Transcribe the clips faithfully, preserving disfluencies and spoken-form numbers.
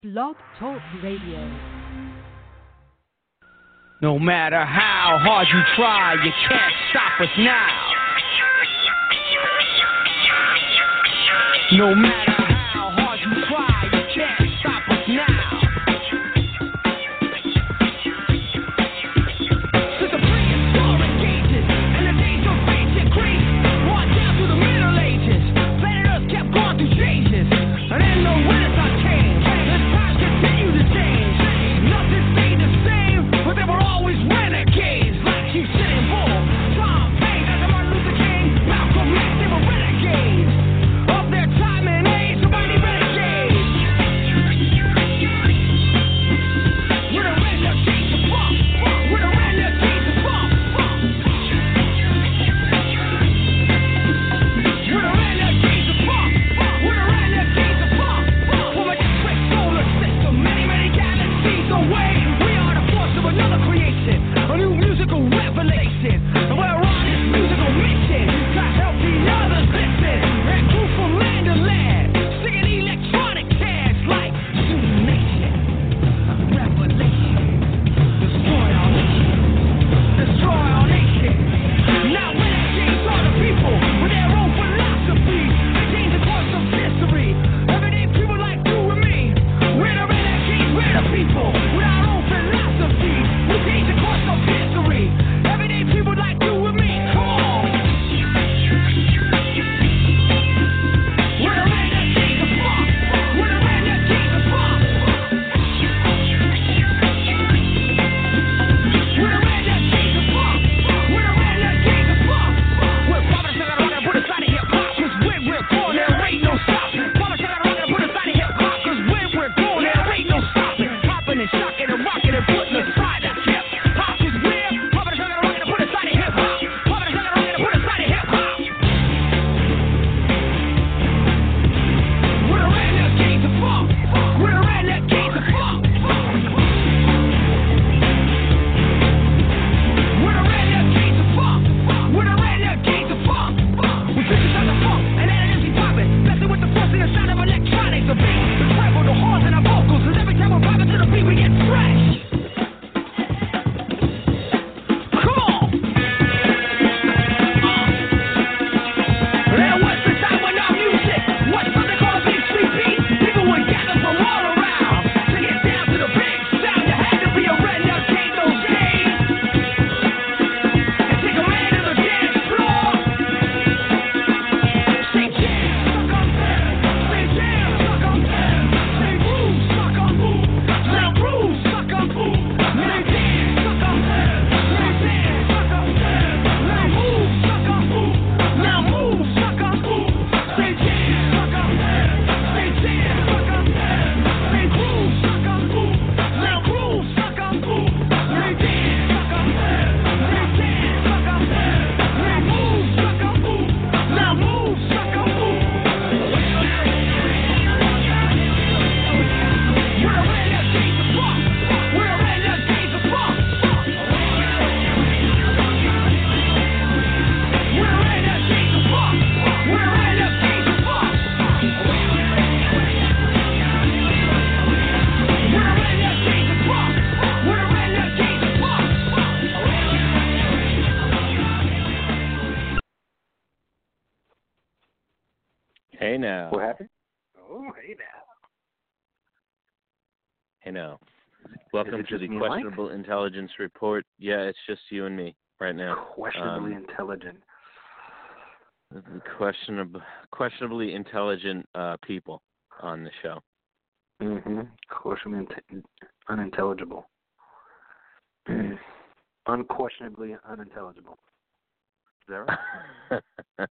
Blog Talk Radio. No matter how hard you try, you can't stop us now. No matter how hard you try, you can't stop us now. Since the prehistoric ages and the days of ancient Greece, right down to the Middle Ages, planet Earth kept going through changes, and then the Renaissance came. And times continue to change. Nothing stayed the same, but there were always renegades like Usain Bolt, Tom Hanks, and Martin Luther King, Malcolm X. They were renegades of their time and age. Somebody renegades. We're the renegades of funk. We're the renegades of funk. We're the renegades of funk. We're the renegades of funk. From a different solar system, many, many galaxies away, we are the force of another creation, a new musical revelation. And we're on this musical mission to help the others listen and move from land to land, singing electronic tags like Nation, Revelation, destroy our nation, destroy our nation. Now renegades are the people with their own philosophy. They change the course of history. Everyday people like you and me. We're the renegades, we're the people with our own philosophy. We change the course of history. Everyday people like you and me. Come on. We're the renegades of funk. We're the renegades of funk. We're the renegades of funk. We're the renegades of funk. We're popping sugar rock and put aside hip hop. 'Cause when we're going, there ain't no stopping. Popping sugar rock and put aside hip hop. 'Cause when we're going, there ain't no stopping. Popping and shocking and rocking and putting aside that hip hop. 'Cause we're popping sugar rock and put aside hip hop. Popping sugar rock and put aside hip hop. We're the renegades of funk. We're the renegades of funk. We're the renegades of funk. We're the renegades of funk. We synthesize the funk and that energy popping, messing with the force and the sound of electronics. The beat, the treble, the horns and the vocals. 'Cause every time we're popping to the beat, we get fresh. Come on. There was the time when our music was something called a big sweet beat. People would gather from all around to get down to the big sound. You had to be a renegade those days and take a man to the dance floor. Say jam, suck on them. Say jam, suck on them. Say groove, suck on move. Now groove, suck on move. Say dance, suck on them. Say dance, suck on them. Now move, suck on move. Now move, suck on move. Say jam, suck on them. Say dance, suck on them. Say groove, suck on move. Now groove, suck on move. Say dance, suck on them. Say dance, suck on them. Now move, suck on move. Now move, suck on move. We're the renegades of funk. We're the renegades of funk. We're the renegades of funk. We're the renegades of funk. We're the renegades of funk. We're the renegades of funk. Hey now. What happened? Oh, hey now. Hey now. Welcome it to just the me and Mike? Questionable Intelligence Report. Yeah, it's just you and me right now. Questionably Um, intelligent. questionable, questionably intelligent uh, people on the show. Mm-hmm. Questionably int- unintelligible. Mm. Unquestionably unintelligible. Is that right?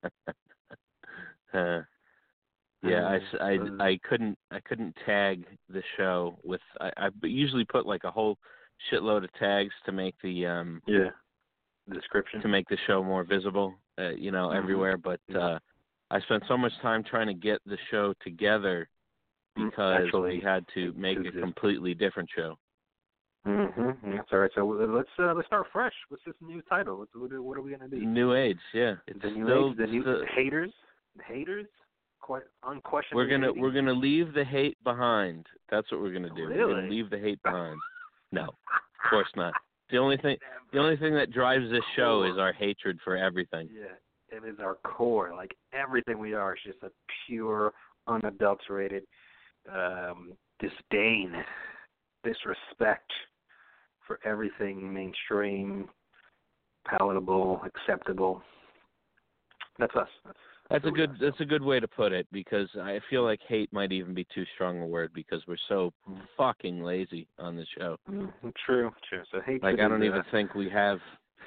uh, yeah, I, s- I, Uh, I couldn't I couldn't tag the show with I, I usually put like a whole shitload of tags to make the um yeah. Description. to make the show more visible, uh, you know, Mhm. everywhere. But uh, I spent so much time trying to get the show together Mm, because actually, we had to make a exist. completely different show. Mm-hmm. That's all right. So uh, let's uh, let's start fresh. What's this new title? What, what, what are we gonna do? New Age, yeah. It's The new still, age, the new still- haters, haters, quite unquestionably. We're gonna hating. we're gonna leave the hate behind. That's what we're gonna do. Really? We're gonna leave the hate behind. No, of course not. The only thing the only thing that drives this show is our hatred for everything. Yeah, it is our core. Like everything we are is just a pure, unadulterated um, disdain, disrespect for everything mainstream, palatable, acceptable. That's us. That's, That's a who we good are. that's a good way to put it, because I feel like hate might even be too strong a word, because we're so fucking lazy on this show. Mm, true, true. So hate. Like I don't is, even uh, think we have.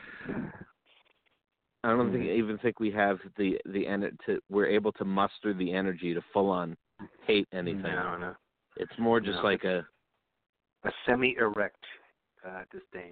I don't think, Mhm. even think we have the the ener- to we're able to muster the energy to full on hate anything. No, no. It's more just No, like a A semi-erect uh, disdain.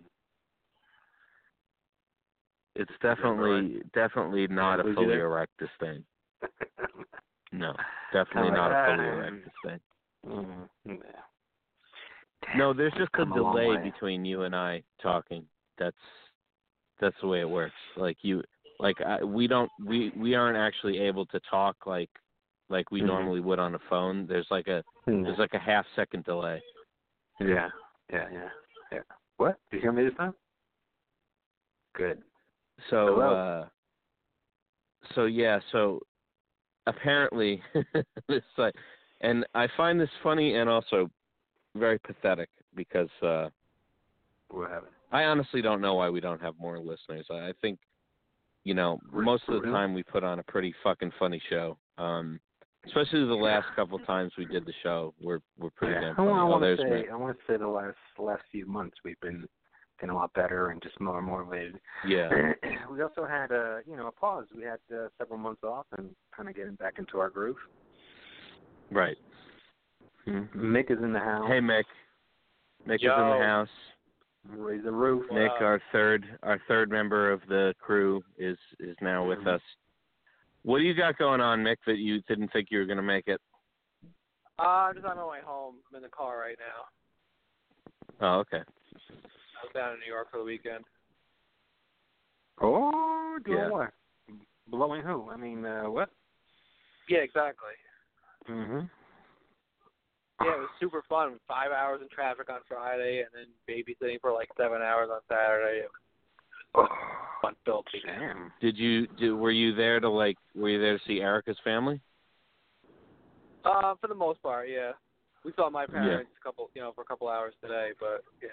it's definitely definitely not Lose a you fully there? erect disdain. No, definitely Kinda not like, a fully ah. erect disdain. Mm, yeah. No, there's just a Come a long delay way. between you and I talking. That's that's the way it works. Like you, like I, we don't, we we aren't actually able to talk like like we Mhm. normally would on a phone. There's like a there's like a half second delay. Yeah, yeah, yeah, yeah. What? Did you hear me this time? Good. So Hello? uh, so yeah, so apparently it's like, and I find this funny and also very pathetic, because uh, What happened? I honestly don't know why we don't have more listeners. I I think, you know, most of the Really? time we put on a pretty fucking funny show. Um, especially the last couple times we did the show, we're we're pretty Yeah. damn I funny. want, I Oh, want to there's say Mick. I want to say the last the last few months we've been getting a lot better and just more motivated. Yeah. We also had a you know a pause. We had uh, several months off and kind of getting back into our groove. Right. Mick is in the house. Hey, Mick. Mick is in Yo. the house. Raise the roof. What Nick, up? our third our third member of the crew, is is now with Mhm. us. What do you got going on, Mick, that you didn't think you were going to make it? Uh, I'm just on my way home. I'm in the car right now. Oh, okay. I was down in New York for the weekend. Oh, doing Yeah. what? Blowing who? I mean, uh, what? Yeah, exactly. Mm-hmm. Yeah, it was super fun. Five hours in traffic on Friday, and then babysitting for like seven hours on Saturday. It was Oh, fun filled weekend. damn. Did you do? Were you there to like? Were you there to see Erica's family? Uh, for the most part, yeah. We saw my parents a couple, you know, for a couple hours today, but yeah.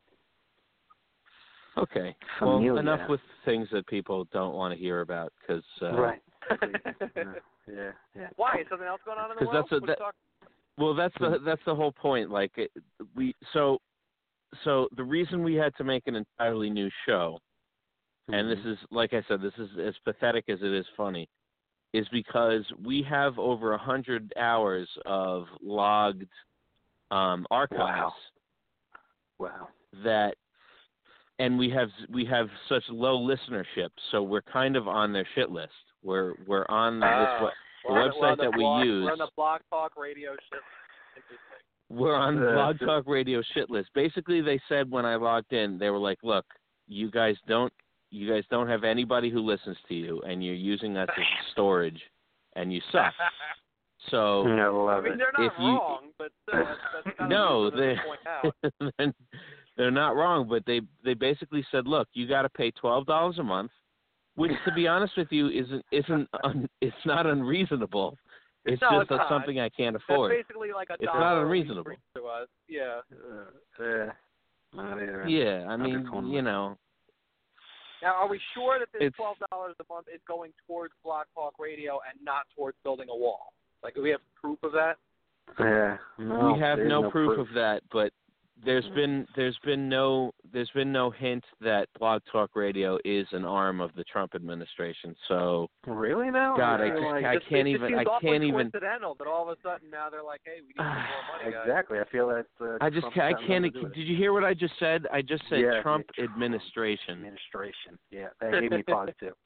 Okay. Well, Familia. enough with things that people don't want to hear about, because uh, Right. yeah, yeah, yeah. Why? Is something else going on in the 'Cause world? that's a- What that- talk- Well, that's the that's the whole point. Like it, we so so the reason we had to make an entirely new show, and this is, like I said, this is as pathetic as it is funny, is because we have over a hundred hours of logged um, archives Wow. that, and we have we have such low listenership, so we're kind of on their shit list. We're we're on Ah, this what the we're on we're on website that we blog, use. We're on the Blog Talk Radio shit. Interesting. We're on Uh, Blog so- Talk Radio shit list. Basically, they said when I logged in, they were like, "Look, you guys don't, you guys don't have anybody who listens to you, and you're using us as storage, and you suck." So I I love mean, it. they're not If you- wrong, but still, that's, that's kind No, of reasonable they- to point out. they're not wrong, but they they basically said, "Look, you got to pay twelve dollars a month," which, to be honest with you, isn't isn't un, it's not unreasonable. It's No, just it's a- not. something I can't That's afford. basically like a It's dollar not a week unreasonable. to us. Yeah. Uh, yeah. Not either. Yeah, I Not mean, this one. you know, Now, are we sure that this It's- twelve dollars a month is going towards Blog Talk Radio and not towards building a wall? Like, do we have proof of that? Yeah. No, we have there's no, no proof, of that, but there's been there's been no there's been no hint that Blog Talk Radio is an arm of the Trump administration. So Really now? God, I feel just- like, I Just- can't it even- Just seems I awfully can't even- coincidental that all of a sudden now they're like, hey, we need some more money, guys. exactly. I feel that. Uh, I just Trump's ca- I got can't. nothing to do with it. Did you hear what I just said? I just said Yeah, Trump yeah, Trump administration. Administration. Yeah, that gave me pause too.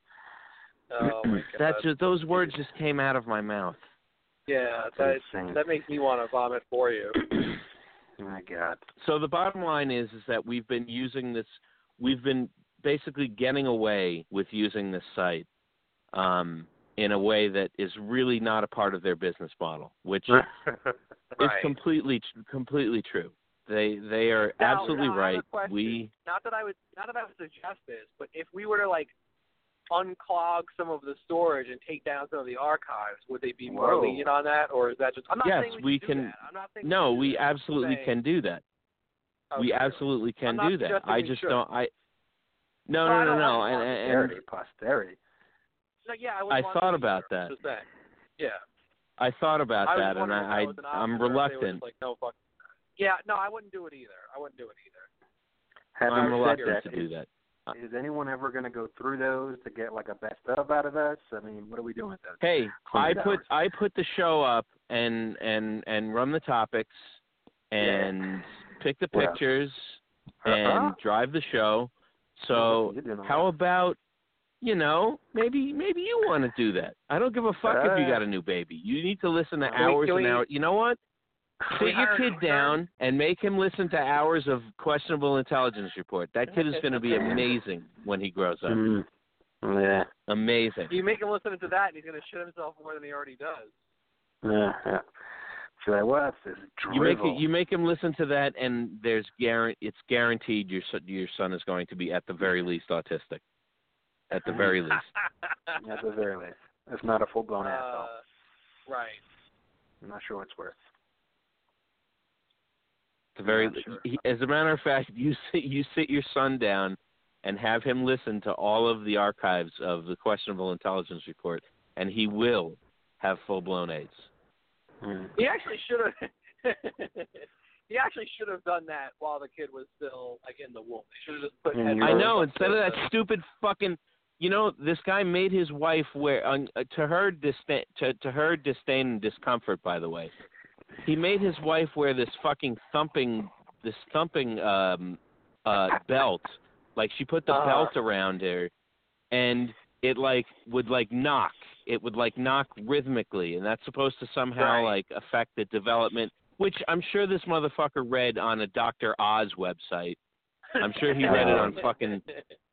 Oh my god. That's just, those words just came out of my mouth. yeah, That's that insane. that makes me want to vomit for you. My God. So the bottom line is is that we've been using this. We've been basically getting away with using this site um, in a way that is really not a part of their business model, which Right. is completely completely true. They they are Now, absolutely now I have a right. question. We Not that I would not that I would suggest this, but if we were to like unclog some of the storage and take down some of the archives, would they be more Whoa. lenient on that, or is that just? I'm not Yes, saying we, we should do can- that. I'm not saying no, should do we that. absolutely saying- can do that. We Okay. absolutely can I'm not do that. suggesting I we just should. don't. I no No, I no no don't no. want And, and, Posterity, posterity. No, yeah, I, I wouldn't want thought to about either. that. Just saying. Yeah. I thought about I was that, and wondering if I, that was an I I'm option or if they were reluctant. just like, no, fuck. Yeah, no, I wouldn't do it either. I wouldn't do it either. Having I'm said reluctant that, to do that. Is anyone ever going to go through those to get like a best of out of us? I mean, what are we doing with those? Hey, I Hundred put hours. I put the show up and and and run the topics and pick the What else? pictures Uh-huh. and drive the show. So You're doing all how that. about, you know, maybe maybe you want to do that. I don't give a fuck if you got a new baby. You need to listen to Can we- hours can and we- hours. You know what? Can we Sit your hire an kid intern? down and make him listen to hours of questionable intelligence report. That kid is going to be amazing when he grows up. Mm. Yeah. Amazing. You make him listen to that, and he's going to shit himself more than he already does. Yeah. Yeah. So that what's this You make drivel? it, you make him listen to that, and there's guarant it's guaranteed your son, your son is going to be at the very least autistic. At the very least. At the very least, it's not a full blown asshole. Uh, right. I'm not sure what it's worth. At the very Not sure. he, as a matter of fact, you sit you sit your son down and have him listen to all of the archives of the questionable intelligence report, and he will have full blown AIDS. Mm. He actually should have. He actually should have done that while the kid was still like in the womb. They should have just put. Mm, headphones I Sure. know. on Instead of the- that stupid fucking, you know, this guy made his wife wear uh, to her disdain to, to her disdain and discomfort. By the way, he made his wife wear this fucking thumping this thumping um, uh, belt. Like she put the Uh-huh. belt around her, and it like would like knock. It would like knock rhythmically, and that's supposed to somehow Right. like affect the development. Which I'm sure this motherfucker read on a Doctor Oz website. I'm sure he read it on fucking.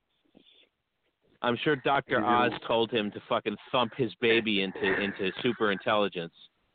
I'm sure Doctor Oz told him to fucking thump his baby into into super intelligence.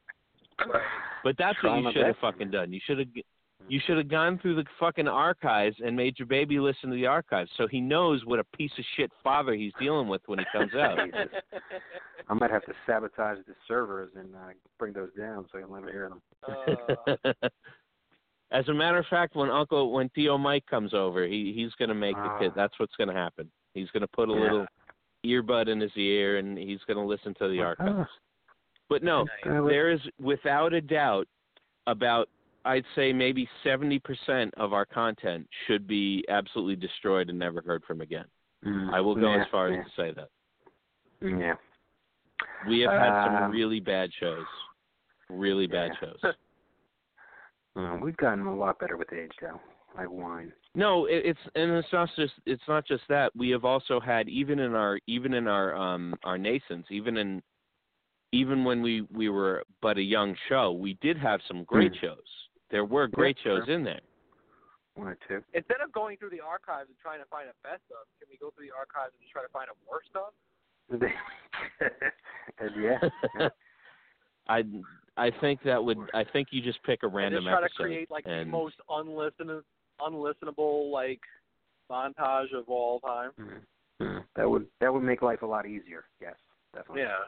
But that's Try what my you should have best. fucking done. You should have you should have gone through the fucking archives and made your baby listen to the archives, so he knows what a piece of shit father he's dealing with when he comes out. Jesus. I might have to sabotage the servers and uh, bring those down so you'll never hear them. Uh, As a matter of fact, when Uncle, when Theo Mike comes over, he he's gonna make the kid. Ah. That's what's gonna happen. He's gonna put a Yeah. little earbud in his ear, and he's gonna listen to the archives. But no, Uh, there is without a doubt about, I'd say maybe seventy percent of our content should be absolutely destroyed and never heard from again. mm, I will go yeah, as far yeah. as to say that. Yeah. We have had Um, some really bad shows. Really bad yeah. shows. Uh, we've gotten a lot better with age, though. Like wine. No, it, it's and it's not just it's not just that. We have also had even in our even in our um our nascence, even in even when we we were but a young show, we did have some great Mm. shows. There were great Yeah, shows sure. in there. One or two. instead of going through the archives and trying to find a best of, can we go through the archives and just try to find a worst of? And yeah. yeah. I I think that would I think you just pick a And random just try episode to create like and the most unlisten unlistenable like montage of all time. Mm, mm. That would that would make life a lot easier. Yes, definitely. Yeah.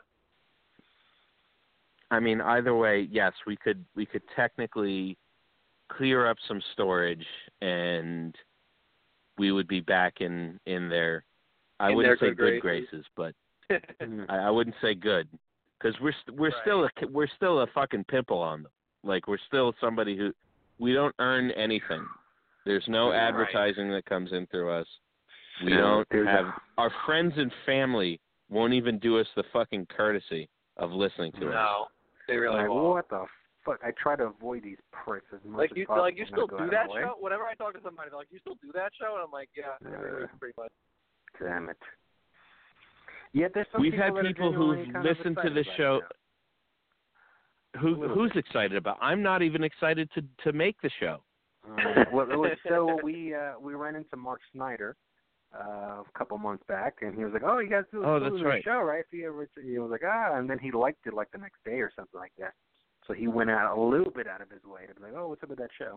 I mean, either way, yes, we could we could technically clear up some storage, and we would be back in in their. I In wouldn't their say good good graces, but Mm. I, I wouldn't say good, because we're st- we're Right. still a we're still a fucking pimple on them. Like we're still somebody who we don't earn anything. There's no Right. advertising that comes in through us. We No, don't there's a- have our friends and family won't even do us the fucking courtesy of listening to us. No, they really Like, won't. what the fuck? I try to avoid these pricks as much Like as you, possible. like you when I still go do out that of the way. show? Whenever I talk to somebody, they're like, "You still do that show?" And I'm like, "Yeah, every Uh, week, pretty much." Damn it. Yet there's some We've people had that are people genuinely who've kind of listened to excited the about show. it, Who A little who's bit. excited about? I'm not even excited to to make the show. yeah. Um, well, well, so we uh, we ran into Mark Snyder uh, a couple months back, and he was like, "Oh, you guys do Oh, do that's the right. show, right?" He, ever, he was like, "Ah," and then he liked it like the next day or something like that. So he went out a little bit out of his way to be like, "Oh, what's up with that show?"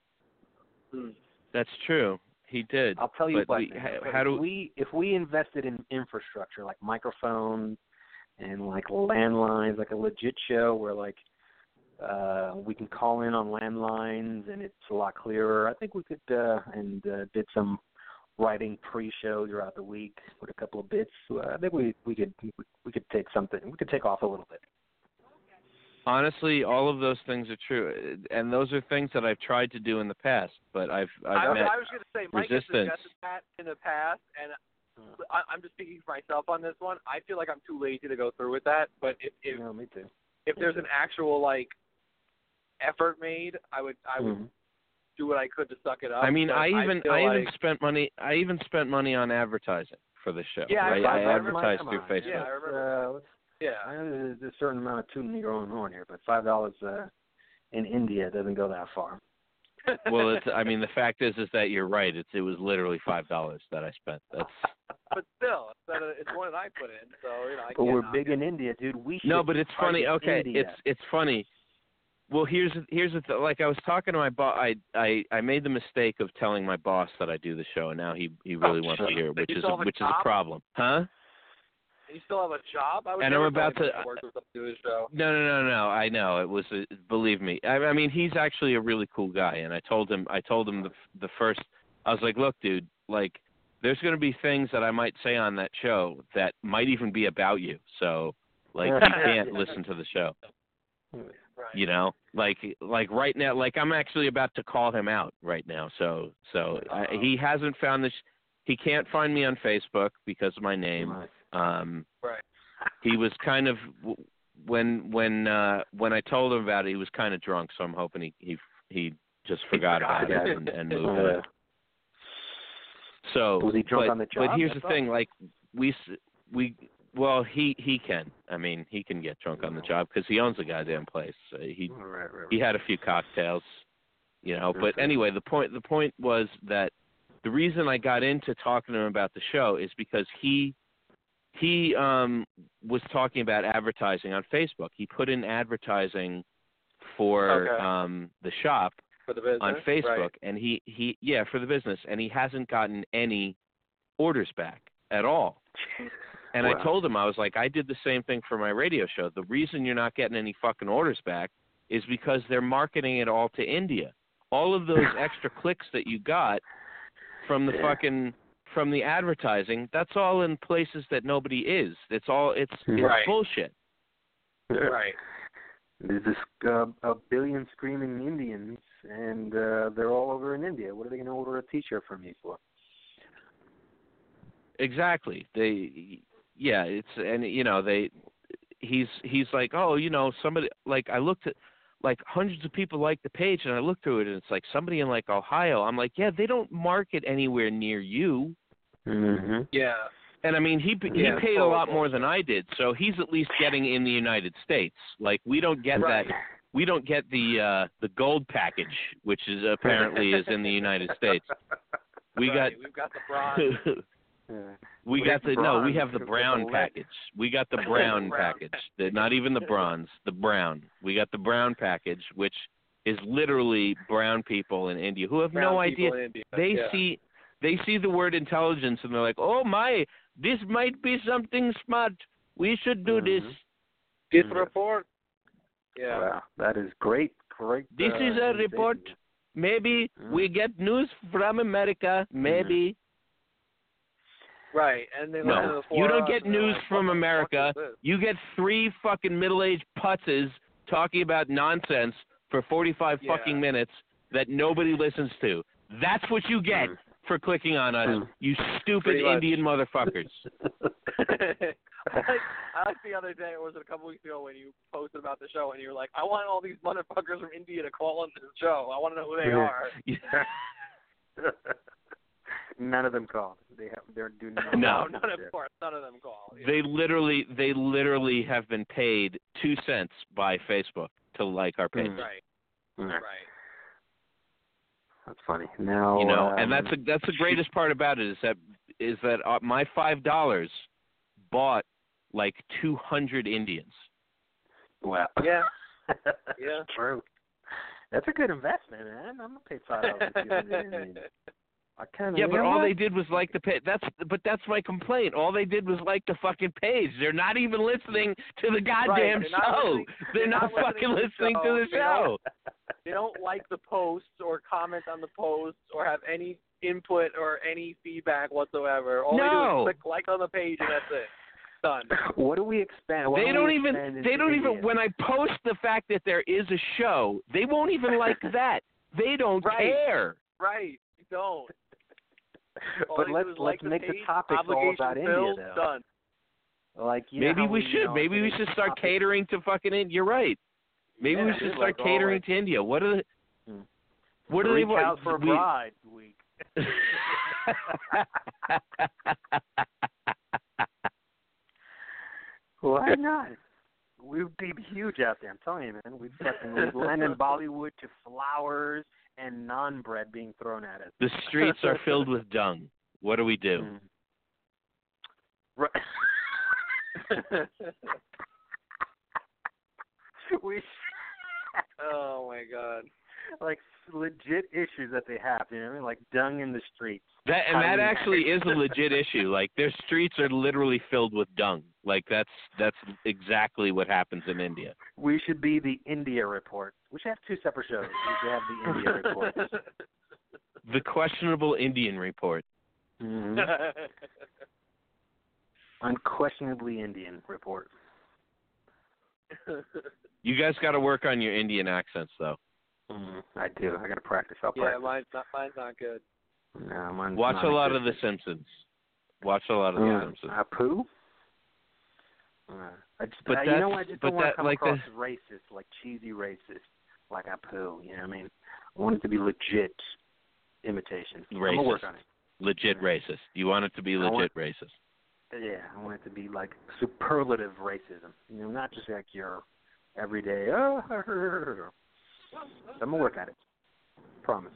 Hmm. That's true. He did. I'll tell you but what. we, man, how, if how do we if we invested in infrastructure like microphones and like landlines, like a legit show where like uh, we can call in on landlines and it's a lot clearer, I think we could uh, and uh, did some writing pre-show throughout the week with a couple of bits. Uh, I think we we could we could take something. We could take off a little bit. honestly, all of those things are true, and those are things that I've tried to do in the past, but I've I've I, met I was going to say, Mike has resistance. suggested that in the past, and I, I'm just speaking for myself on this one. I feel like I'm too lazy to go through with that, but if if, No, me too. if there's an actual like effort made, I would I would Mm-hmm. do what I could to suck it up. I mean, but I even feel I like, even spent money. I even spent money on advertising for the show. Yeah, I right? saw I that. advertised Come through on, Facebook. Yeah, I remember. Uh, let's, yeah. I know there's a certain amount of tooting your own horn here, but five dollars uh, in India doesn't go that far. Well, it's. I mean, the fact is, is that you're right. It's. It was literally five dollars that I spent. That's. But still, it's, not a, it's more than I put in, so you know. I But can't we're knock big it. in India, dude. We No, should but it's funny. target Okay, India. it's it's funny. Well, here's here's the th- like I was talking to my boss. I, I I made the mistake of telling my boss that I do the show, and now he he really Oh, wants sure. to hear it, But which you is still a, have a which is job? a problem, huh? You still have a job? I would And never I'm about tell to- anybody work with somebody to do his show. No, no, no, no. I know it was. A, believe me. I, I mean, he's actually a really cool guy, and I told him. I told him the the first. I was like, look, dude. Like, there's going to be things that I might say on that show that might even be about you. So, like, you can't listen to the show. Right. You know, like like right now, like I'm actually about to call him out right now. So so I, he hasn't found this. He can't find me on Facebook because of my name. Um, Right. he was kind of when when uh, when I told him about it, he was kind of drunk. So I'm hoping he he he just forgot about it and, and moved on. Uh, So was he drunk but, on the job? But here's That's the thing, like we s- we well he he can. I mean, he can get drunk on the job because he owns the goddamn place. So he all right, right, right. he had a few cocktails, you know. But Okay. anyway, the point the point was that the reason I got into talking to him about the show is because he he um was talking about advertising on Facebook. He put in advertising for Okay. um the shop For the business. on Facebook, Right. and he he yeah for the business, and he hasn't gotten any orders back at all. And Wow. I told him, I was like, I did the same thing for my radio show. The reason you're not getting any fucking orders back is because they're marketing it all to India. All of those extra clicks that you got from the Yeah. fucking from the advertising, that's all in places that nobody is. It's all it's it's Right. bullshit. Right. There's this uh, a billion screaming Indians, and uh, they're all over in India. What are they going to order a T-shirt from me for? Exactly. They yeah, it's and you know, they he's he's like, "Oh, you know, somebody like I looked at like hundreds of people like the page and I looked through it and it's like somebody in like Ohio." I'm like, "Yeah, they don't market anywhere near you." Mm-hmm. Yeah. And I mean, he he Yeah, paid a lot totally. more than I did, so he's at least getting in the United States. Like we don't get Right. that we don't get the uh the gold package, which is apparently is in the United States. We Right. We've got the bronze. got Yeah. We We got have the no, we bronze have the with the brown lead. package. We got the brown Brown. package. The, not even the bronze, the brown. We got the brown package, which is literally brown people in India who have Brown no people idea. in India. They yeah. see they see the word intelligence and they're like, "Oh my, this might be something smart. We should do this. Mhm. This Mhm. report. Yeah. Wow, that is great. Great. This uh, is a insight. report. Maybe Mm. we get news from America. Maybe." Right. And then listen to No, the you don't forums get and they're news like, from what the America. fuck is this? You get three fucking middle-aged putzes talking about nonsense for forty-five Yeah. fucking minutes that nobody listens to. That's what you get Mm. for clicking on us, Mm. you stupid Pretty much. Indian motherfuckers. I like, I like the other day, or was it a couple weeks ago, when you posted about the show and you were like, I want all these motherfuckers from India to call into the show. I want to know who they are. None of them called. They have. They're doing No. none of course, none of them call. Yeah. They literally, they literally have been paid two cents by Facebook to like our page. Mm. Right. Yeah. Right. That's funny. Now, You know, um, and that's a, that's the greatest part about it is that is that uh, my five dollars bought like two hundred Indians. Wow. Yeah. Yeah. True. That's a good investment, man. I'm gonna pay five dollars to give it in. I kind of. Yeah, but all they did was like the page. That's but that's my complaint. All they did was like the fucking page. They're not even listening to the goddamn Right. They're not show. listening- They're, they're not, not listening fucking to the listening show. to the They show. They don't like the posts or comment on the posts or have any input or any feedback whatsoever. All they do No. is click like on the page and that's it. Done. What do we expand? What They do don't we even. expand They into don't even. India? When I post the fact that there is a show, they won't even like that. They don't Right. care. Right. You don't. All But they let's do is let's like make the page, topics all obligation about India, filled, though. Done. Like you know Maybe how we you should. know, Maybe we the should start topics- catering to fucking India. You're right. Maybe Yeah, we it should is start like all catering like- to India. What are the? Hmm. What are they? Reach out for a we- bride week. Why not? We'd be huge out there. I'm telling you, man. We'd fucking we'd land in Bollywood to flowers and naan bread being thrown at us. The streets are filled with dung. What do we do? Mm. Right. we Oh my god. like legit issues that they have. You know what I mean? Like dung in the streets. That and How that do we- actually is a legit issue. Like their streets are literally filled with dung. Like that's that's exactly what happens in India. We should be the India Report. We should have two separate shows. We should have the India Report. The questionable Indian report. Mm-hmm. Unquestionably Indian Report. You guys got to work on your Indian accents, though. Mm, I do. I got to practice. I'll Yeah, practice. mine's not mine's not good. No, mine's Watch not a lot of The existent. Simpsons. Watch a lot of The Uh, Simpsons. Apu? Uh, I just, But uh, you know that's- what? I just but don't want that- to come like across the- as racist, like cheesy racist, like Apu. You know what I mean? I want it to be legit imitation. I'm gonna work Racist. on it. Legit Yeah. racist. You want it to be I legit want- racist. Yeah, I want it to be like superlative racism. You know, not just like your everyday. Oh, I'm gonna work at it. Promise.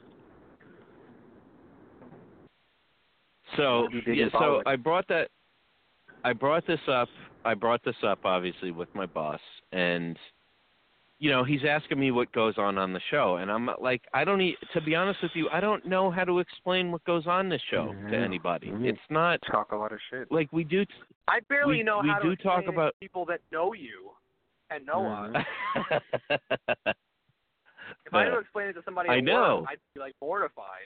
So Maybe big yeah, in so Bollywood. I brought that. I brought this up. I brought this up obviously with my boss, and you know he's asking me what goes on on the show, and I'm like, I don't. E- to be honest with you, I don't know how to explain what goes on this show to Mhm. anybody. Mhm. It's not Talk a lot of shit. like we do. T- I barely We- know we how do to talk explain it about- to people that know you and know Mhm. us. If I had to explain it to somebody I at know. work, I'd be like mortified.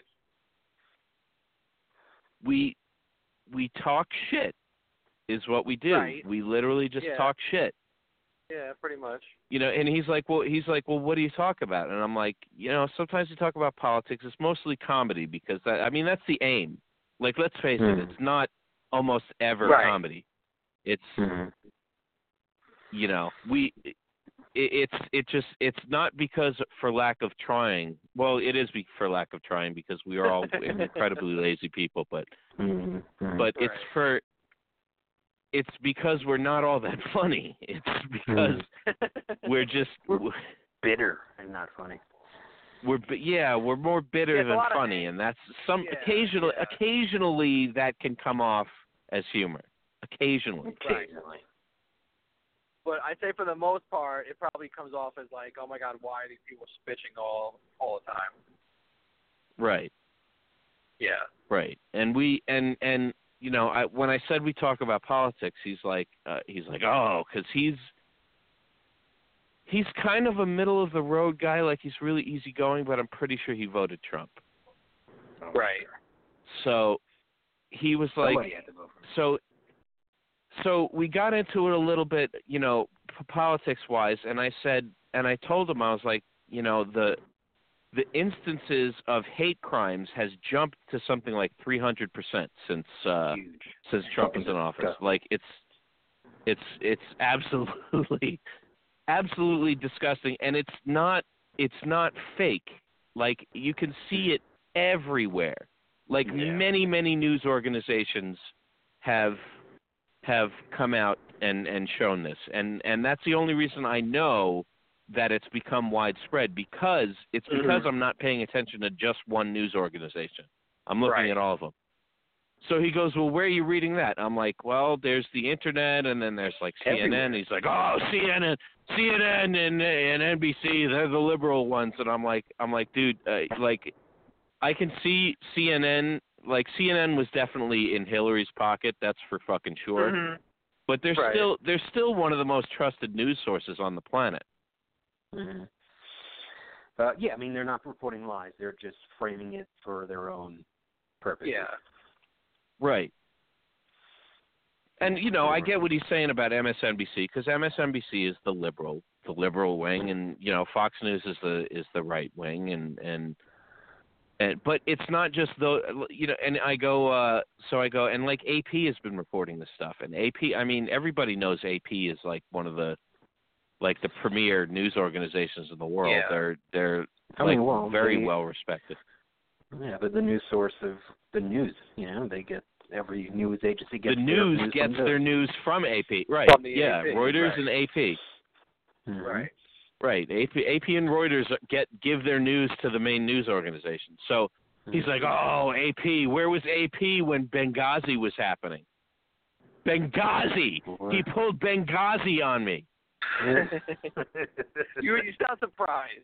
we we talk shit is what we do. Right. We literally just Yeah. talk shit. Yeah, pretty much. You know, and he's like, well, he's like, well, what do you talk about? And I'm like, you know, sometimes we talk about politics. It's mostly comedy because that, I mean, that's the aim. Like, let's face Mhm. it, it's not almost ever Right. comedy. It's, Mhm. you know, we, it, it's, it just, it's not because for lack of trying. Well, it is be, for lack of trying because we are all incredibly lazy people, but, Mhm. Mhm. but it's Right. for, it's because we're not all that funny. It's because we're just, bitter and not funny. We're bi- yeah, we're more bitter Yeah, it's a than lot of funny, hate. and that's some Yeah, occasionally yeah. occasionally that can come off as humor. Occasionally, Right. But I'd say for the most part, it probably comes off as like, oh my god, why are these people bitching all all the time? right, Yeah. right, and we and and you know, I when I said we talk about politics, he's like uh, he's like oh, because he's he's kind of a middle of the road guy, like he's really easygoing, but I'm pretty sure he voted Trump. Right. So he was like, Somebody had to vote for him. so, so we got into it a little bit, you know, p- politics-wise, and I said, and I told him, I was like, you know, the the instances of hate crimes has jumped to something like three hundred percent since uh, Huge. since Trump Fucking was in office. disgusting. Like it's it's it's absolutely absolutely disgusting, and it's not it's not fake. Like you can see it everywhere. Like Yeah. many many news organizations have have come out and and shown this, and and that's the only reason I know that it's become widespread, because it's because Mhm. I'm not paying attention to just one news organization. I'm looking Right. at all of them. So he goes, well, where are you reading that? I'm like, well, there's the internet, and then there's like C N N. Everywhere. He's like, oh, C N N, C N N, and and N B C, they're the liberal ones. And I'm like, I'm like, dude, uh, like, I can see C N N. Like C N N was definitely in Hillary's pocket. That's for fucking sure. Mm-hmm. But they're Right. still they're still one of the most trusted news sources on the planet. Mm-hmm. Uh, yeah, I mean, they're not reporting lies. They're just framing it for their own purposes. Yeah. Right. And, you know, I get what he's saying about M S N B C, because M S N B C is the liberal, the liberal wing, and, you know, Fox News is the is the right wing, and, and, and but it's not just the, you know, and I go, uh, so I go, and, like, A P has been reporting this stuff, and A P, I mean, everybody knows A P is, like, one of the, like, the premier news organizations in the world. Yeah. They're, they're, I like, mean, well, very they- well respected. Yeah, but the news source of the news, you know, they get, every news agency gets The their news news gets from their those. news from A P, right? From the yeah, A P, Reuters right. and A P, Mhm. Right. right? A P, A P and Reuters get give their news to the main news organization. So he's like, "Oh, A P, where was A P when Benghazi was happening? Benghazi, he pulled Benghazi on me." you you sound surprised.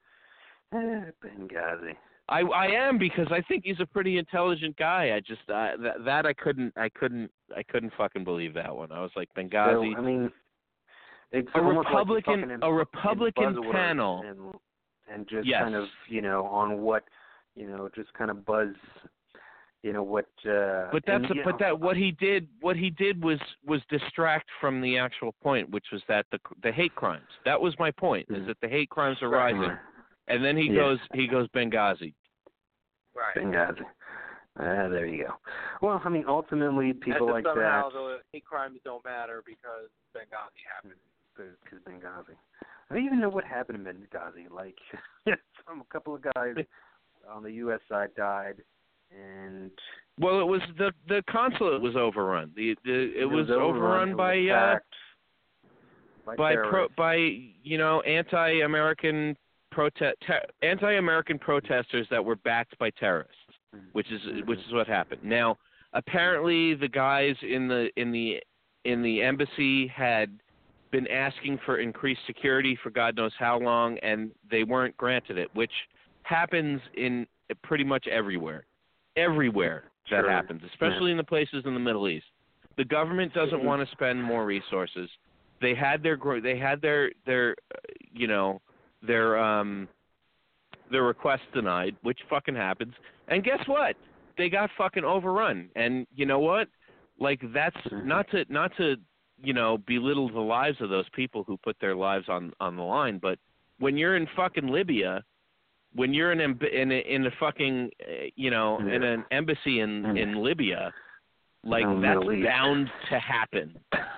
Benghazi. I, I am, because I think he's a pretty intelligent guy. I just uh, that that I couldn't I couldn't I couldn't fucking believe that one. I was like, Benghazi. So, I mean, it's A almost like you're Republican- talking in- a Republican in buzzwords panel. and, and just Yes. kind of, you know, on what, you know, just kind of buzz, you know, what. Uh, But that's and, a, you but know, that what he did what he did was was distract from the actual point, which was that the the hate crimes. That was my point, is Mhm. that the hate crimes are Right. rising, and then he Yeah. goes he goes Benghazi. Right. Benghazi. Uh, there you go. Well, I mean, ultimately, people and like somehow that. the hate crimes don't matter because Benghazi happened. Because Benghazi. I don't even know what happened in Benghazi. Like, some a couple of guys on the U S side died, and Well, it was the the consulate was overrun. The, the it, was, overrun it was by uh, attacked by by pro, terrorists. by you know anti-American protest ter- anti-American protesters that were backed by terrorists, which is which is what happened. Now, apparently, the guys in the in the in the embassy had been asking for increased security for God knows how long, and they weren't granted it, which happens in pretty much everywhere. Everywhere that Sure. happens, especially in the places in the Middle East. The government doesn't want to spend more resources. They had their gro- they had their their uh, you know their um their request denied, which fucking happens. And guess what? They got fucking overrun. And you know what? Like, that's not to not to you know belittle the lives of those people who put their lives on on the line, but when you're in fucking Libya, when you're in a, in a, in a fucking uh, you know Yeah. in an embassy in Mm. in Libya, like, In the that's Middle East. bound to happen.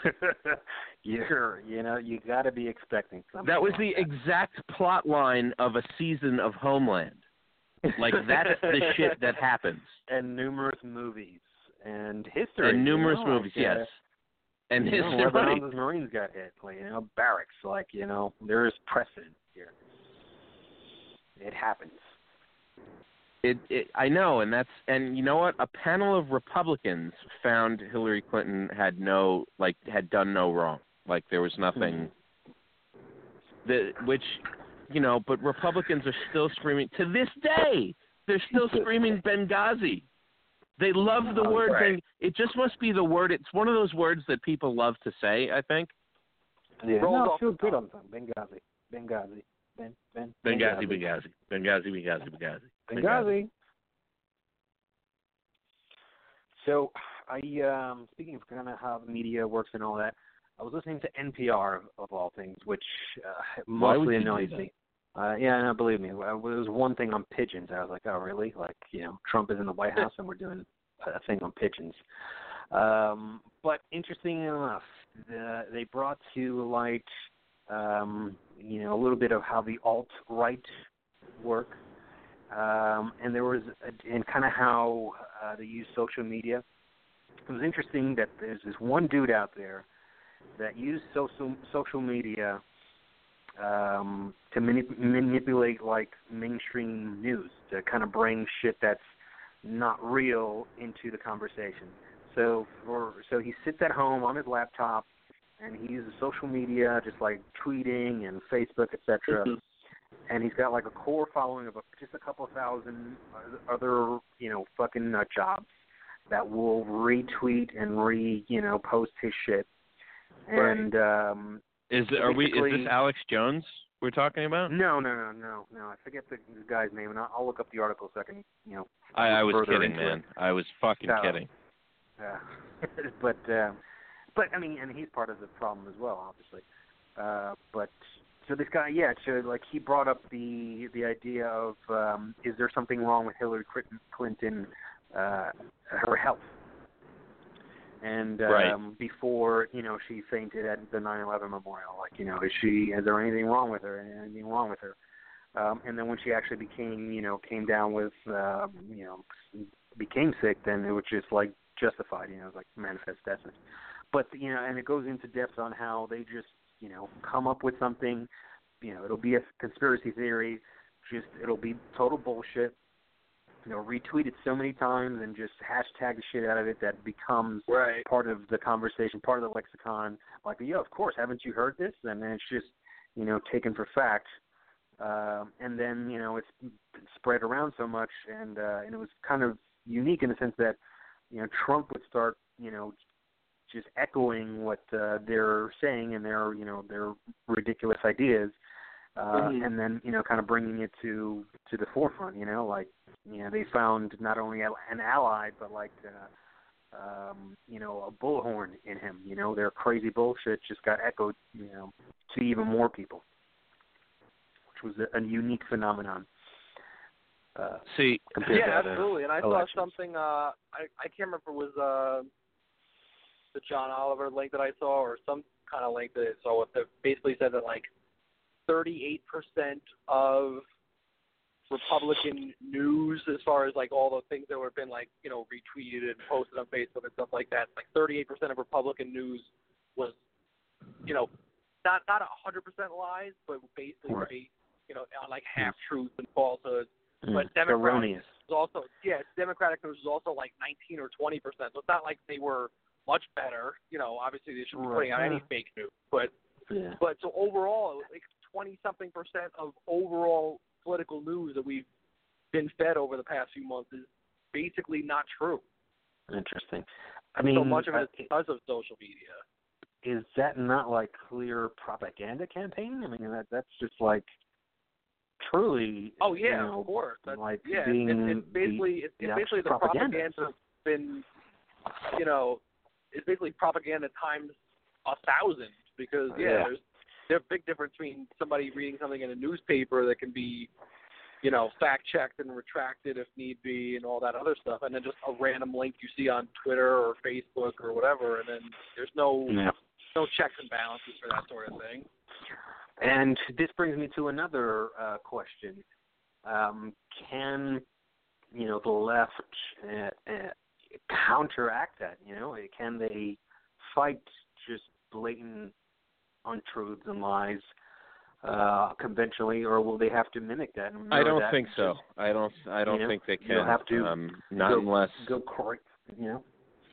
You're, you know, you got to be expecting something. That was like the that. exact plot line of a season of Homeland. Like, that's the shit that happens. And numerous movies and history. And numerous you know, movies, like, uh, yes. And you know, history. Lebanon's Marines got hit. Like, you know, barracks. Like, you know, there is precedent here. It happens. It, it, I know, and that's, and you know what? A panel of Republicans found Hillary Clinton had no, like, had done no wrong. Like, there was nothing, that, which, you know, but Republicans are still screaming, to this day, they're still screaming Benghazi. They love the Oh, word, right. Beng- it just must be the word, it's one of those words that people love to say, I think. Yeah. Rolls No, off feel the good tongue. on time. Benghazi. Benghazi. Ben, ben, Benghazi, Benghazi, Benghazi, Benghazi, Benghazi. Benghazi. So, I um, speaking of kind of how the media works and all that, I was listening to N P R of, of all things, which uh, Why would mostly you do annoys that? me. Uh, yeah, no, believe me. There was one thing on pigeons. I was like, oh, really? Like, you know, Trump is in the White House and we're doing a thing on pigeons. Um, but interesting enough, the, they brought to light, um, you know, a little bit of how the alt-right work. Um, and there was, a, and kind of how uh, they use social media. It was interesting that there's this one dude out there that used social social media um, to manip- manipulate like mainstream news, to kind of bring shit that's not real into the conversation. So for so he sits at home on his laptop and he uses social media, just like tweeting and Facebook, et cetera. Mm-hmm. And he's got like a core following of a, just a couple of thousand other, you know, fucking nut jobs that will retweet and re, you know, post his shit. And right. um, is are we? Is this Alex Jones we're talking about? No, no, no, no, no. I forget the, the guy's name, and I'll, I'll look up the article so I can, you know. I, I was kidding, man. It. I was fucking so, kidding. Yeah, but uh, but I mean, and he's part of the problem as well, obviously. Uh, but so this guy, yeah, so like he brought up the the idea of um, is there something wrong with Hillary Clinton, uh, her health? And um, right. before, you know, she fainted at the nine eleven memorial, like, you know, is she, is there anything wrong with her? Anything wrong with her? Um, and then when she actually became, you know, came down with, uh, you know, became sick, then it was just like justified, you know, like manifest destiny. But, you know, and it goes into depth on how they just, you know, come up with something, you know, it'll be a conspiracy theory, just, it'll be total bullshit. You know, retweet it so many times and just hashtag the shit out of it that becomes right. part of the conversation, part of the lexicon. Like, yeah, of course, haven't you heard this? And then it's just, you know, taken for fact. Uh, and then, you know, it's spread around so much, and uh, and it was kind of unique in the sense that, you know, Trump would start, you know, just echoing what uh, they're saying and their, you know, their ridiculous ideas. Uh, mm-hmm. And then, you know, kind of bringing it to to the forefront, you know, like, you know, they found not only an ally, but like, uh, um, you know, a bullhorn in him. You know, their crazy bullshit just got echoed, you know, to even more people, which was a, a unique phenomenon. Uh, See, yeah, absolutely. And I elections. saw something, uh, I, I can't remember if it was uh, the John Oliver link that I saw or some kind of link that I saw that basically said that, like, thirty-eight percent of Republican news, as far as like all the things that have been like, you know, retweeted and posted on Facebook and stuff like that, like thirty-eight percent of Republican news was, you know, not not one hundred percent lies, but basically right. based, you know, on like half truths and falsehoods. Mm. But Democratic erroneous. was also, yeah, Democratic news was also like nineteen or twenty percent. So it's not like they were much better. You know, obviously they shouldn't be putting out yeah. any fake news, but yeah. but so overall, like twenty-something percent of overall political news that we've been fed over the past few months is basically not true. Interesting. I mean, so much of it is uh, because of social media. Is that not like clear propaganda campaign? I mean, that that's just like truly. Oh yeah, you know, of course. That's, like yeah, being it's, it's basically the, it's, the it's basically the propaganda. propaganda's been, you know, it's basically propaganda times a thousand because yeah, yeah. there's there's a big difference between somebody reading something in a newspaper that can be, you know, fact-checked and retracted if need be and all that other stuff, and then just a random link you see on Twitter or Facebook or whatever, and then there's no yeah. no checks and balances for that sort of thing. And this brings me to another uh, question. Um, can, you know, the left uh, uh, counteract that, you know? Can they fight just blatant untruths and lies uh, conventionally, or will they have to mimic that? And I don't that think so. just, I don't. I don't you know, think they can. You'll have to um, not go, unless go court. You know.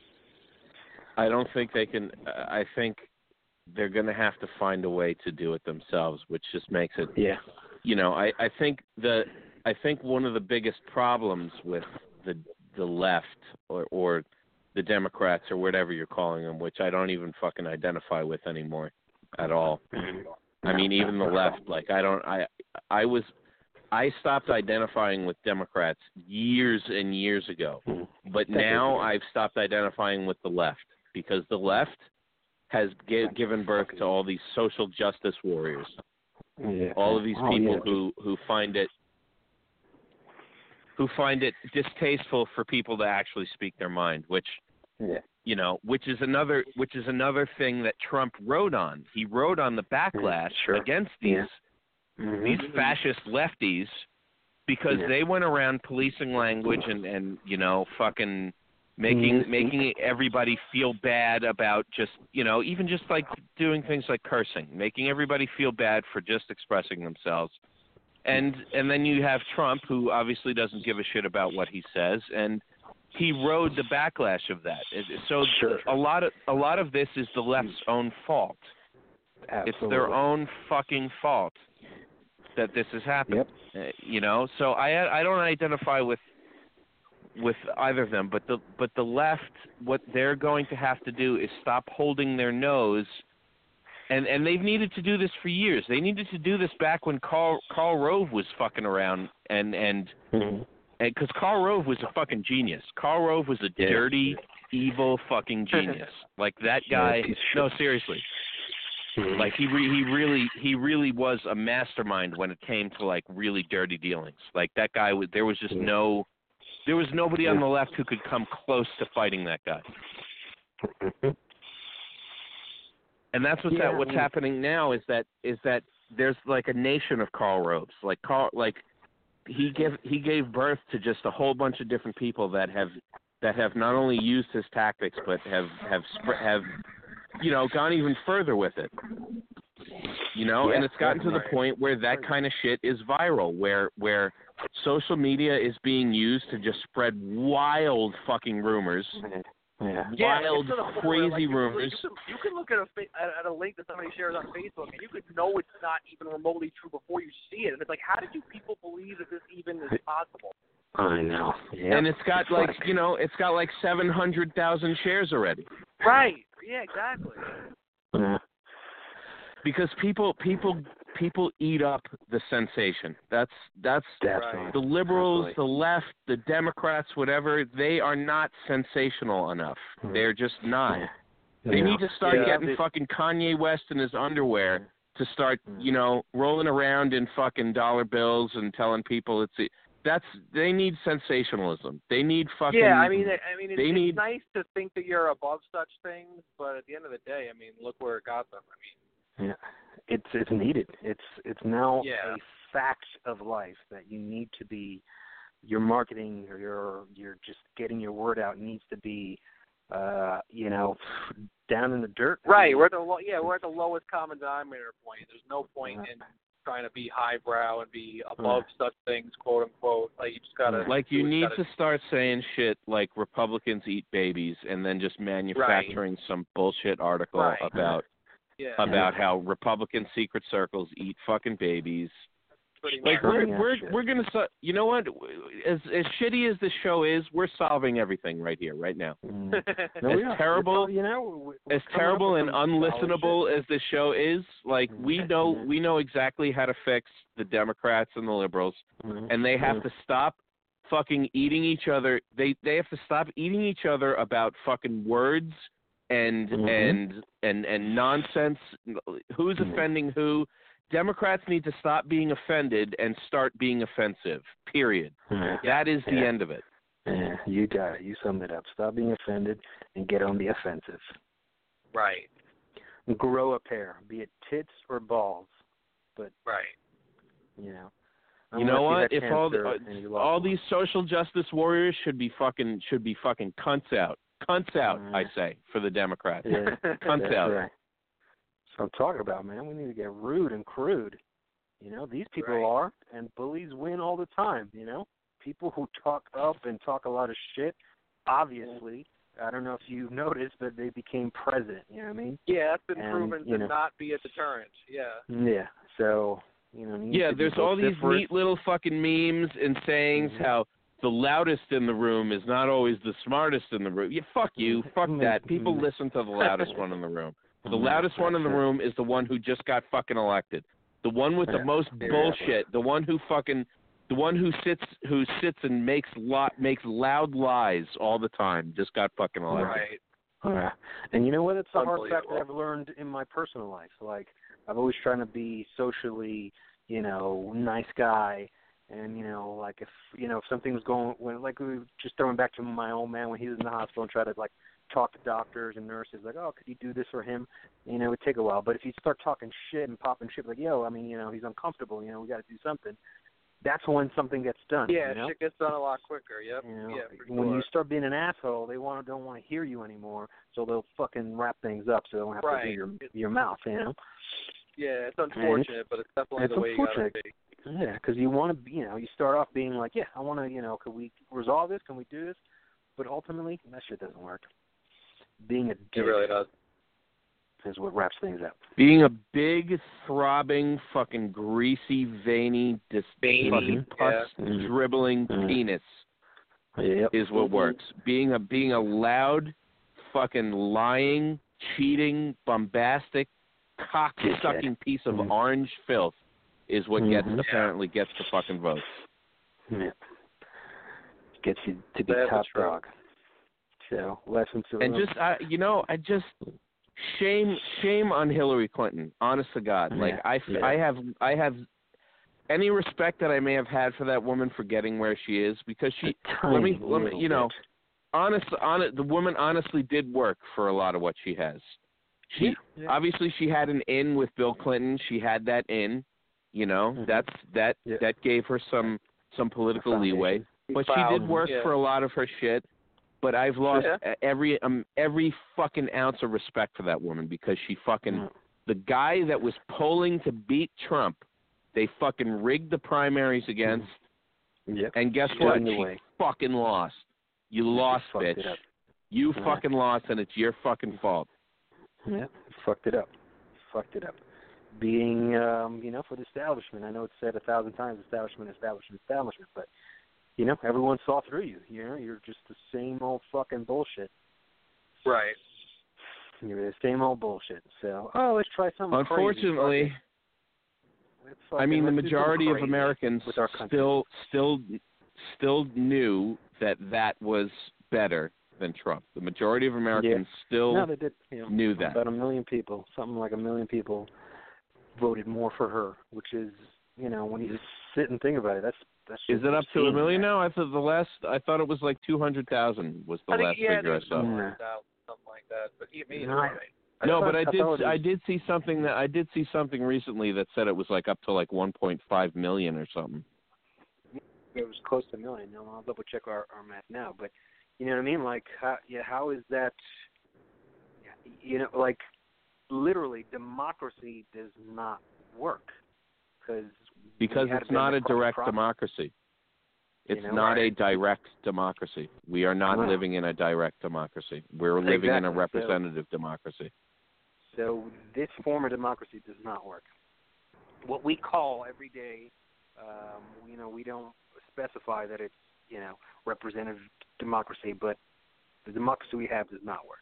I don't think they can. Uh, I think they're going to have to find a way to do it themselves, which just makes it. Yeah. You know, I, I think the I think one of the biggest problems with the the left or or the Democrats or whatever you're calling them, which I don't even fucking identify with anymore at all. I mean, even the left, like I don't, I, I was, I stopped identifying with Democrats years and years ago, but now I've stopped identifying with the left because the left has g- given birth to all these social justice warriors, yeah. all of these oh, people yeah. who, who find it, who find it distasteful for people to actually speak their mind, which. Yeah. You know, which is another which is another thing that Trump rode on. He rode on the backlash sure. against these yeah. mm-hmm. these fascist lefties because yeah. they went around policing language and, and you know, fucking making mm-hmm. making everybody feel bad about just, you know, even just like doing things like cursing, making everybody feel bad for just expressing themselves. and and then you have Trump, who obviously doesn't give a shit about what he says, and he rode the backlash of that. So Sure. a lot of a lot of this is the left's own fault. Absolutely. It's their own fucking fault that this has happened. Yep. Uh, you know, so I I don't identify with with either of them, but the but the left, what they're going to have to do is stop holding their nose. And and they've needed to do this for years. They needed to do this back when Karl Karl Rove was fucking around, and and Mm-hmm. because Karl Rove was a fucking genius. Karl Rove was a Yeah. dirty, evil fucking genius. Like that guy. Yeah, piece of No, shit. seriously. Mhm. Like he re, he really he really was a mastermind when it came to like really dirty dealings. Like that guy was. There was just Yeah. no. There was nobody on Yeah. the left who could come close to fighting that guy. Mhm. And that's what's Yeah, that, what's I mean- happening now is that is that there's like a nation of Karl Roves. Like Karl, like he gave he gave birth to just a whole bunch of different people that have that have not only used his tactics but have have sp- have you know gone even further with it. You know, Yeah, and it's gotten to the right. point where that kind of shit is viral, where where social media is being used to just spread wild fucking rumors. Yeah. Yeah, Wild, it's to the point where, crazy like, you can- rumors. You can, you can look at a fa- at, at a link that somebody shares on Facebook, and you could know it's not even remotely true before you see it. And it's like, how did you people believe that this even is possible? I know. Yeah. And it's got like you know, it's got like seven hundred thousand shares already. Right. Yeah. Exactly. Yeah. Because people people people eat up the sensation. That's that's Definitely. the liberals, Absolutely. the left, the Democrats, whatever. They are not sensational enough. Mhm. They're just not. Yeah. They Yeah. need to start Yeah. getting They- fucking Kanye West in his underwear to start, Mhm. you know, rolling around in fucking dollar bills and telling people it's that's they need sensationalism. They need fucking Yeah. I mean, I mean, it's, they it's need- nice to think that you're above such things, but at the end of the day, I mean, look where it got them. I mean. Yeah, it's it's needed. It's it's now Yeah. a fact of life that you need to be. Your marketing or your you're just getting your word out needs to be, uh, you know, down in the dirt. Right. We're at the lo- yeah, we're at the lowest common denominator point. There's no point in trying to be highbrow and be above such things, quote unquote. Like you just gotta like do you what need gotta to start saying shit like Republicans eat babies and then just manufacturing some bullshit article Right. about Yeah. about how Republican secret circles eat fucking babies. Pretty Like much. we're Yeah, we're shit. we're gonna so- you know what, as as shitty as this show is, we're solving everything right here, right now. Mm. As we are. terrible- It's all- you know, we're- we're As coming up terrible with and some solid unlistenable as this show is, like we Mhm. know Mhm. we know exactly how to fix the Democrats and the liberals, shit. Mhm. and they have Mhm. to stop fucking eating each other. They they have to stop eating each other about fucking words and Mhm. and and and nonsense. Who's Mhm. offending who? Democrats need to stop being offended and start being offensive. Period. Yeah. That is the Yeah. end of it. Yeah, you got it. You summed it up. Stop being offended and get on the offensive. Right. Grow a pair, be it tits or balls. But Right. you know, You know unless what? had If all the, cancer and you lost all one. these social justice warriors should be fucking should be fucking cunts out. Cunts out, Mhm. I say, for the Democrats. Yeah, Cunts that's out. right. So I'm talking about, man. We need to get rude and crude. You know, these people Right. are, and bullies win all the time. You know, people who talk up and talk a lot of shit. Obviously, I don't know if you've noticed, but they became president. You know what I mean? Yeah, that's been And, proven you to know. not be a deterrent. Yeah. Yeah. So you know, need Yeah, to be there's all these vociferous. neat little fucking memes and sayings Mhm. how the loudest in the room is not always the smartest in the room. Yeah, fuck you. Fuck that. People Mhm. listen to the loudest one in the room. The Mhm. loudest one in the That's it. room is the one who just got fucking elected. The one with the Yeah, most exactly. bullshit. The one who fucking the one who sits who sits and makes lot makes loud lies all the time just got fucking elected. Right. Yeah. And you know what? It's a hard fact that Unbelievable. I've learned in my personal life. Like, I've always trying to be socially, you know, nice guy. And, you know, like if, you know, if something was going, when, like, we were just throwing back to my old man when he was in the hospital and try to, like, talk to doctors and nurses, like, oh, could you do this for him? You know, it would take a while. But if you start talking shit and popping shit, like, yo, I mean, you know, he's uncomfortable, you know, we got to do something. That's when something gets done. Yeah, you know? shit gets done a lot quicker. Yep. You know, Yeah, for when sure. you start being an asshole, they want don't want to hear you anymore, so they'll fucking wrap things up so they don't have to Right. hear your your mouth. You know, Yeah, it's unfortunate, but it's definitely it's the way you gotta unfortunate. be. Yeah, because you want to, you know, you start off being like, yeah, I want to, you know, can we resolve this? Can we do this? But ultimately, that shit doesn't work. Being a dick It really does. is what wraps things up. Being a big, throbbing, fucking greasy, veiny, dis- Veiny, fucking pus yeah. dribbling Mhm. penis Yep. is what Mhm. works. Being a being a loud, fucking lying, cheating, bombastic, cock-sucking piece of Mhm. orange filth is what gets Mhm. apparently gets the fucking votes. Yeah. Gets you to be That's top true. dog. So, lesson to And just, I, you know, I just shame, shame on Hillary Clinton. Honest to God, like Yeah, I, yeah. I have, I have any respect that I may have had for that woman for getting where she is, because she, let me, let me, you know, honest, honest, the woman honestly did work for a lot of what she has. She Yeah, yeah. obviously she had an in with Bill Clinton. She had that in, you know, Mhm. that's that Yeah. that gave her some some political Foundation. leeway. But she Wow. did work Yeah. for a lot of her shit. But I've lost Yeah. every um every fucking ounce of respect for that woman, because she fucking Mm. the guy that was polling to beat Trump, they fucking rigged the primaries against, Yep. and guess Stood what? in the She way. fucking lost. You She lost, fucked bitch. it up. You Yeah. fucking lost, and it's your fucking fault. Yeah, fucked it up. Fucked it up. Being, um, you know, for the establishment. I know it's said a thousand times, establishment, establishment, establishment, but, you know, everyone saw through you. You know, you're just the same old fucking bullshit. Right. You're the same old bullshit. So, oh, let's try something Unfortunately, crazy. Let's fucking, I mean, the let's do something majority of crazy Americans with our country. still still still knew that that was better than Trump. The majority of Americans still No, they did. You know, knew that. About a million people, something like a million people, voted more for her, which is, you know, when you just sit and think about it, that's that's. Is just it up to a obscene, million man. now? I thought the last I thought it was like two hundred thousand was the I think, last yeah, figure I there's saw. something Yeah. like that, something like that. But you mean No, right? No, I but I thought- I did thought it I was- did see something that I did see something recently that said it was like up to like one point five million or something. It was close to a million. No, I'll double check our, our math now, but you know what I mean? Like, how, yeah, how is that? You know, like literally, democracy does not work because Because we had it's not a democratic direct process. democracy. You It's know, not a right. direct democracy. We are not No. living in a direct democracy. We're living in a Exactly. So- representative democracy. So this form of democracy does not work. What we call every day, um, you know, we don't specify that it's, you know, representative democracy, but the democracy we have does not work.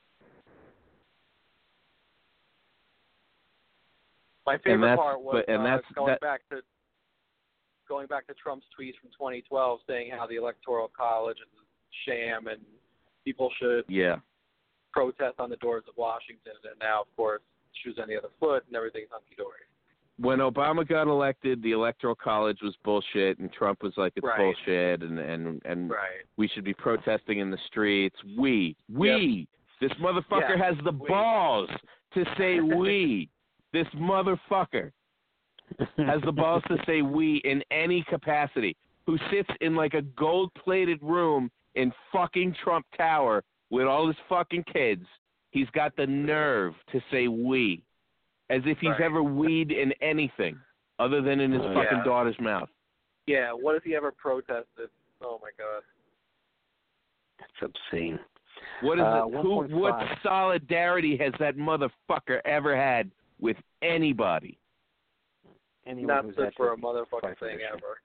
My favorite that's- part was but- and uh, that's- going that- back to going back to Trump's tweets from twenty twelve, saying how the Electoral College is a sham and people should Yeah. protest on the doors of Washington. And now, of course, shoes on the other foot and everything's hunky dory. When Obama got elected, the Electoral College was bullshit, and Trump was like, it's Right. bullshit, and, and, and Right. we should be protesting in the streets. We, we, this motherfucker Yeah, has the we. balls to say we. This motherfucker has the balls to say we in any capacity, who sits in like a gold-plated room in fucking Trump Tower with all his fucking kids. He's got the nerve to say we, as if he's Right. ever weed in anything other than in his Oh, fucking yeah. daughter's mouth. Yeah, what if he ever protested? Oh, my God. It's obscene. What is Uh, it? Who? one point What five. solidarity has that motherfucker ever had with anybody? Anyone Not who's good had for to a motherfucking fight for thing this shit. ever.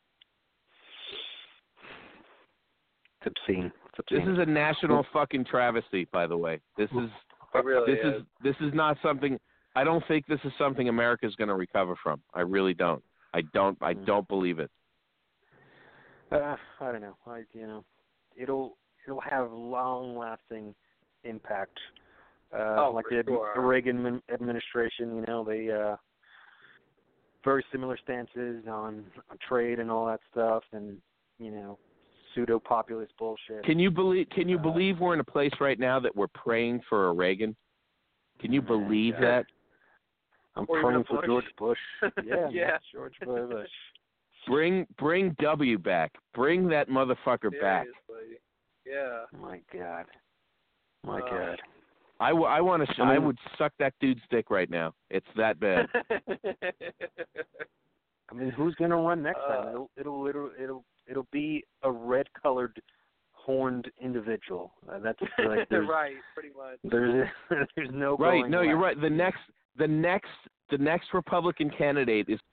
It's obscene. It's This obscene. is a national fucking travesty, by the way. This is It really this is. is this is not something. I don't think this is something America's going to recover from. I really don't. I don't. I Mm. don't believe it. Uh, I don't know. I, you know, it'll it'll have long-lasting impact. Uh, Oh, like for the, ad- sure. the Reagan min- administration, you know, they uh, very similar stances on, on trade and all that stuff, and you know, pseudo-populist bullshit. Can you believe? Can you Uh, believe we're in a place right now that we're praying for a Reagan? Can you believe yeah. that? I'm Or even praying a for Bush. George Bush. Yeah, Yeah. George Bush. Bring bring W back. Bring that motherfucker back. Seriously. Yeah. My God. My Uh, God. I, w- I want to. Sh- I I mean- would suck that dude's dick right now. It's that bad. I mean, who's going to run next Uh, time? It'll, it'll, it'll, it'll, it'll be a red-colored, horned individual. Uh, that's like there's, right, pretty much. There's, there's no Right. going No, you're left. right. The next, the next, the next Republican candidate is